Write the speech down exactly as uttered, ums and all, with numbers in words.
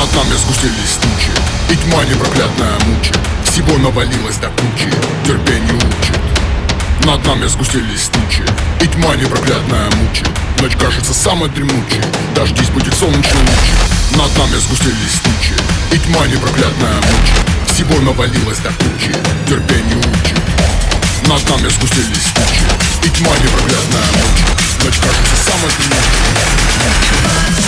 Над нами сгустились тучи, и тьма непроклятная мучит. Всего навалилось до кучи, терпение учит. Над нами сгустились тучи, и тьма непроклятная мучит. Ночь кажется самой дремучей, дождись будет солнечный луч. Над нами сгустились тучи, и тьма непроклятная мучит. Всего навалилось до кучи, терпение учит. Над нами сгустились тучи, и тьма непроглядная ночь. Ночь кажется самой дремучей.